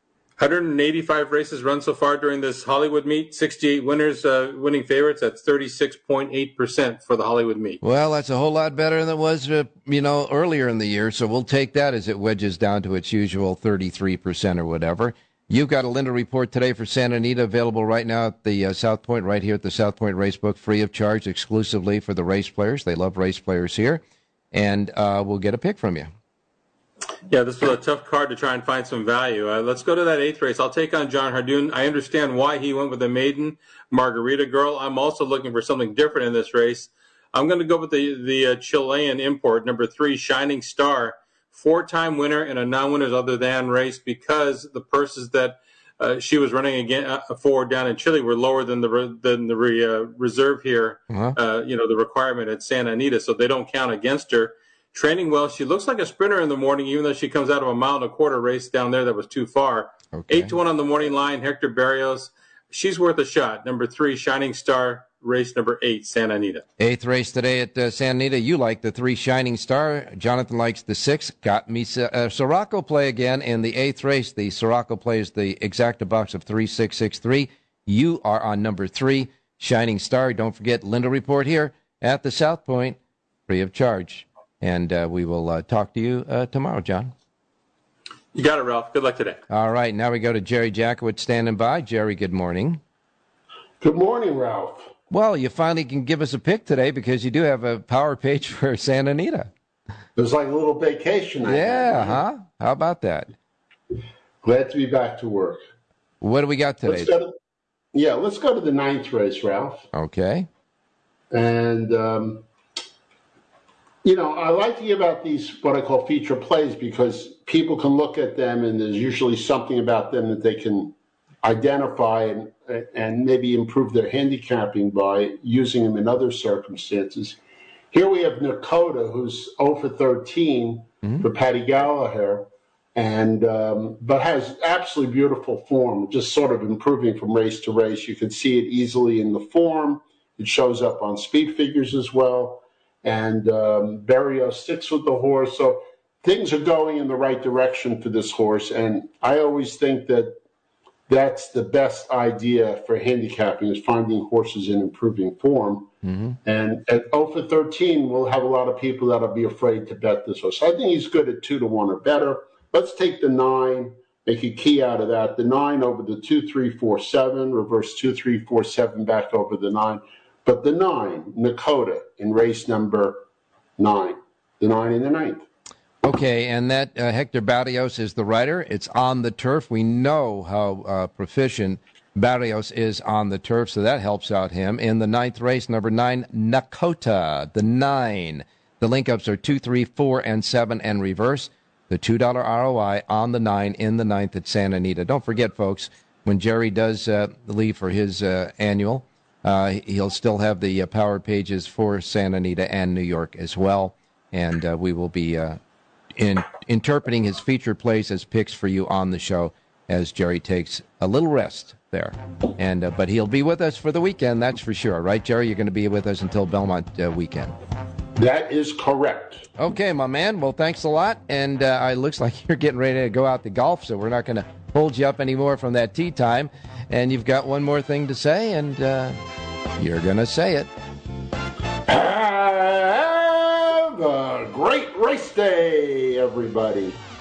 185 races run so far during this Hollywood meet. 68 winners, winning favorites. That's 36.8% for the Hollywood meet. Well, that's a whole lot better than it was, earlier in the year. So we'll take that as it wedges down to its usual 33% or whatever. You've got a Linda report today for Santa Anita, available right now at the South Point, right here at the South Point Racebook, free of charge, exclusively for the race players. They love race players here. And we'll get a pick from you. Yeah, this was a tough card to try and find some value. Let's go to that 8th race. I'll take on John Hardoon. I understand why he went with the maiden Margarita Girl. I'm also looking for something different in this race. I'm going to go with the Chilean import, number 3, Shining Star. 4-time winner in a non-winners other than race because the purses that she was running again for down in Chile were lower than the reserve here. The requirement at Santa Anita, so they don't count against her. Training well, she looks like a sprinter in the morning, even though she comes out of a 1.25 mile race down there that was too far. 8-1 on the morning line. Hector Berrios, she's worth a shot. Number 3, Shining Star. Race number 8, Santa Anita. 8th race today at Santa Anita. You like the 3, Shining Star. Jonathan likes the 6. Got me Sirocco play again in the 8th race. The Sirocco plays the exacta box of 3663. You are on number 3, Shining Star. Don't forget Linda report here at the South Point, free of charge. And we will talk to you tomorrow, John. You got it, Ralph. Good luck today. All right. Now we go to Jerry Jackowitz standing by. Jerry, good morning. Good morning, Ralph. Well, you finally can give us a pick today because you do have a power page for Santa Anita. It was like a little vacation. How about that? Glad to be back to work. What do we got today? Let's go to the 9th race, Ralph. Okay. And, I like to give out these what I call feature plays because people can look at them and there's usually something about them that they can identify and maybe improve their handicapping by using them in other circumstances. Here we have Nakota, who's 0 for 13 for Paddy Gallagher, and but has absolutely beautiful form, just sort of improving from race to race. You can see it easily in the form. It shows up on speed figures as well. And Berrios sticks with the horse. So things are going in the right direction for this horse. And I always think that that's the best idea for handicapping is finding horses in improving form. And at 0 for 13, we'll have a lot of people that'll be afraid to bet this horse. So I think he's good at 2 to 1 or better. Let's take the 9, make a key out of that. The 9 over the 2, 3, 4, 7, reverse 2, 3, 4, 7 back over the 9. But the 9, Nakota, in race number 9. The 9 in the 9th. Okay, and that Hector Berrios is the rider. It's on the turf. We know how proficient Berrios is on the turf, so that helps out him. In the 9th race, number 9, Nakota, the 9. The link-ups are 2, 3, 4, and 7, and reverse. The $2 ROI on the 9 in the 9th at Santa Anita. Don't forget, folks, when Jerry does leave for his annual, he'll still have the power pages for Santa Anita and New York as well, and we will be interpreting his featured plays as picks for you on the show as Jerry takes a little rest there. And but he'll be with us for the weekend, that's for sure. Right, Jerry? You're going to be with us until Belmont weekend. That is correct. Okay, my man. Well, thanks a lot. And it looks like you're getting ready to go out to golf, so we're not going to hold you up anymore from that tea time. And you've got one more thing to say, and you're going to say it. Have a great race day, everybody.